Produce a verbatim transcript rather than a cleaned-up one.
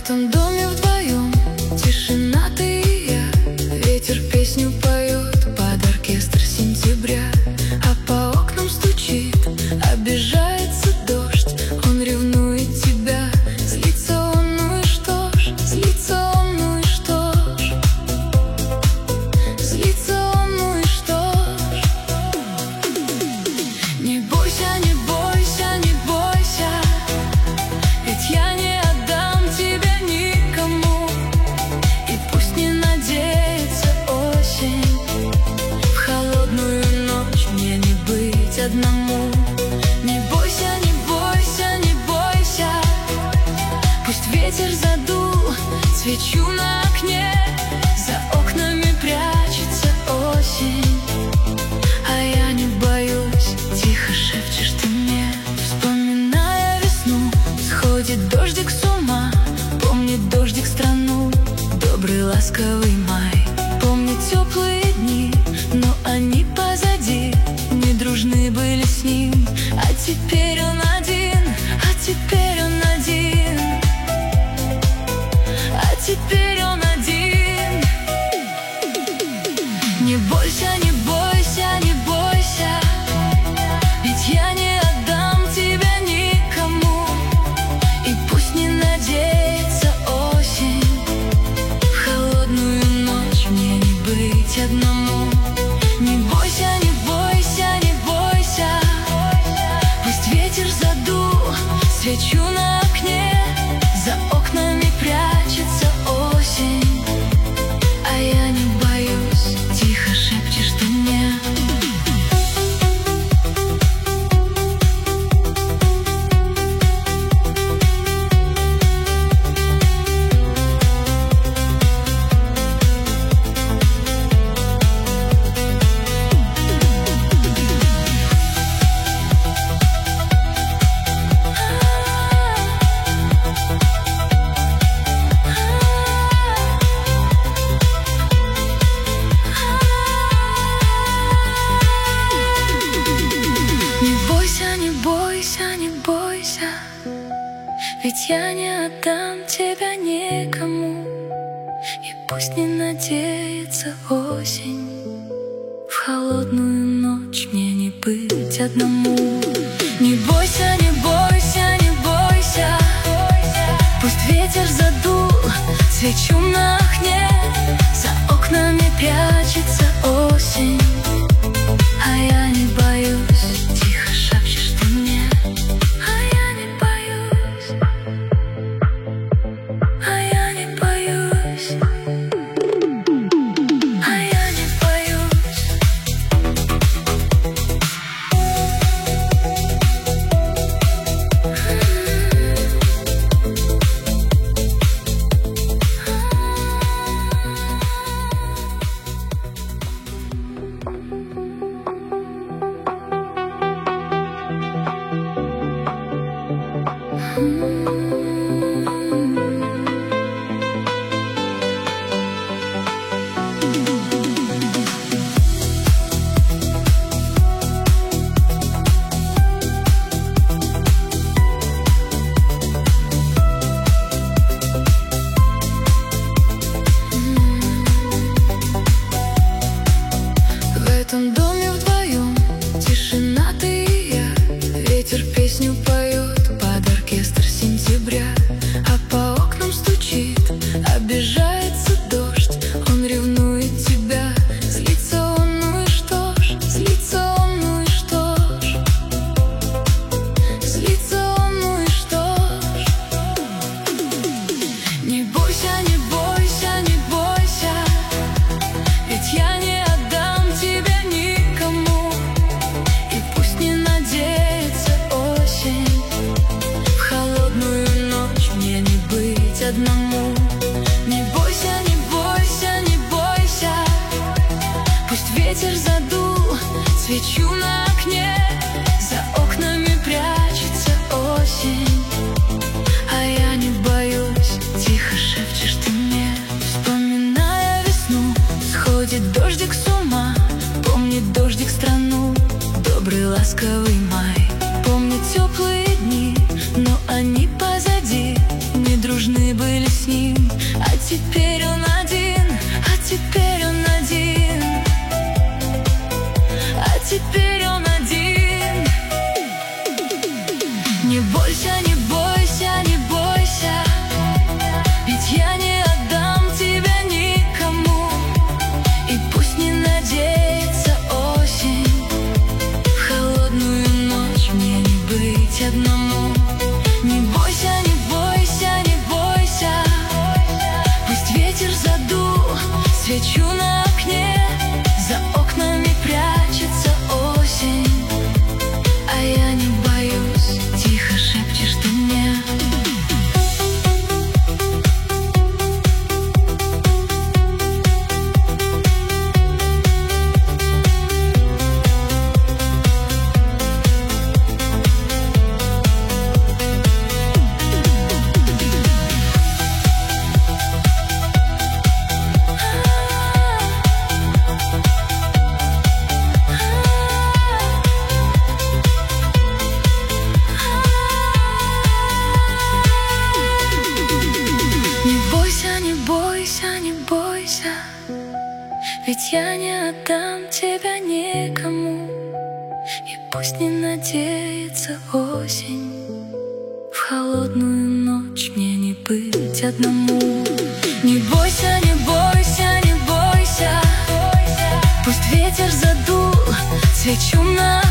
этом доме вдвоем, тишина, ты и я. Ветер песню поет под оркестр сентября, а по окнам стучит, обижается дождь. Он ревнует тебя, злится он, ну и что ж, злится он, ну и что ж, злится он, ну и что ж. Не бойся, не бойся, не бойся, ведь я не отдам тебя никому. И пусть не надеется осень, в холодную ночь мне не быть одному. Не бойся, не бойся, не бойся, пусть ветер задул свечу на окне, за окнами прячется осень, а я не боюсь. Тихо шепчешь ты мне, вспоминая весну. Сходит дождик с ума, помнит дождик страну, добрый ласковый май. Помнит теплые дни, но они позади, не дружны были с ним, а теперь он один, а теперь он один, а теперь он один. Не бойся, не бойся, не бойся, ведь я не отдам тебя никому. И пусть не надеется осень, в холодную ночь мне не быть одному. Не бойся, не бойся, не бойся, пусть ветер задул свечу на окне, за окнами прячется осень, а я не боюсь. Тихо шепчешь ты мне. Не бойся, не бойся, ведь я не отдам тебя никому. И пусть не надеется осень, в холодную ночь мне не быть одному. Не бойся, не бойся, не бойся, пусть ветер задул свечу на окне, за окнами прячется осень, а я не боюсь. В этом доме вдвоем, тишина, ты и я. Ветер песню поет под оркестр сентября, а по окнам стучит, обижается дождь. Он ревнует тебя, злится он, ну и что ж, злится он, ну и что ж, злится он, ну и что ж. Не бойся, не бойся, не бойся, ведь я не отдам тебя никому. И пусть не надеется осень, в холодную ночь мне не быть одному. Не бойся, не бойся, не бойся, пусть ветер задул свечу на окне, за окнами прячется осень, а я не боюсь. Тихо шепчешь ты мне, вспоминая весну. Сходит дождик с ума, помнит дождик страну, добрый ласковый май. Помнит теплые дни, но они позади, не дружны были с ним, а теперь он один, а теперь он один, а теперь он один. Не бойся, не бойся, не бойся, ведь я не отдам тебя никому. И пусть не надеется осень, в холодную ночь мне не быть одному. Не бойся, не бойся, не бойся, пусть ветер задул свечу на окне, за окнами прячется осень, а я не боюсь, тихо шепчешь ты мне. Не бойся, не бойся, ведь я не отдам тебя никому. И пусть не надеется осень, в холодную ночь мне не быть одному. Не бойся, не бойся, не бойся, пусть ветер задул свечу на